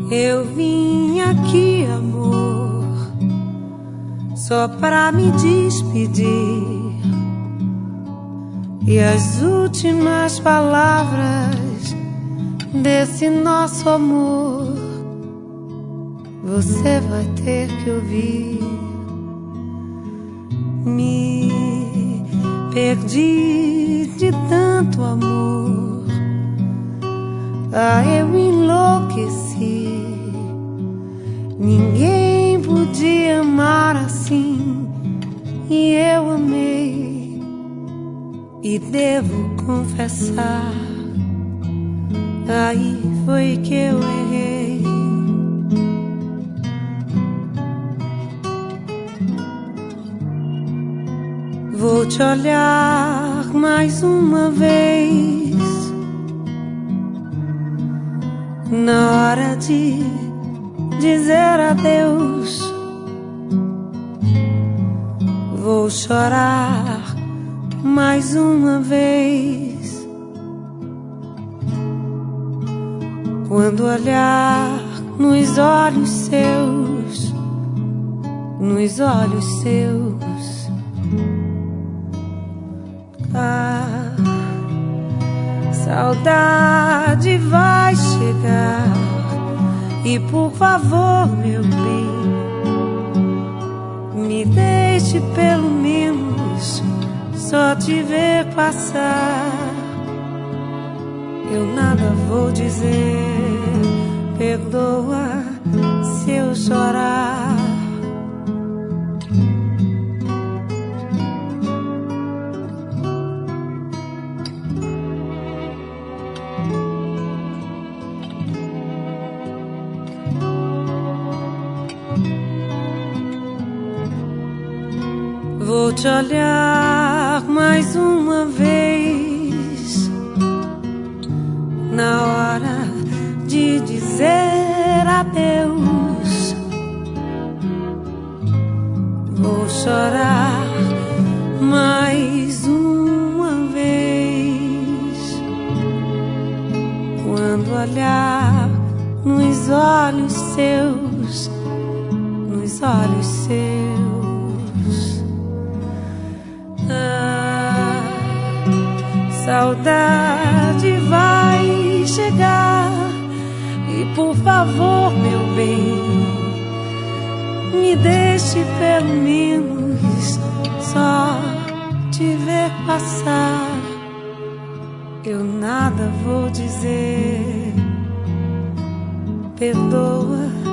Eu vim aqui, amor, só pra me despedir. E as últimas palavras desse nosso amor você vai ter que ouvir. Me perdi de tanto amor, eu enlouqueci. Ninguém podia amar assim, e eu amei. E devo confessar, aí foi que eu errei. Vou te olhar mais uma vez na hora de dizer adeus. Vou chorar mais uma vez quando olhar nos olhos seus, nos olhos seus. A saudade vai chegar, e por favor, meu bem, me deixe pelo menos só te ver passar. Eu nada vou dizer, perdoa se eu chorar. Vou te olhar mais uma vez na hora de dizer adeus. Vou chorar mais uma vez quando olhar nos olhos seus, nos olhos seus. Saudade vai chegar, e por favor, meu bem, me deixe pelo menos só te ver passar. Eu nada vou dizer, perdoa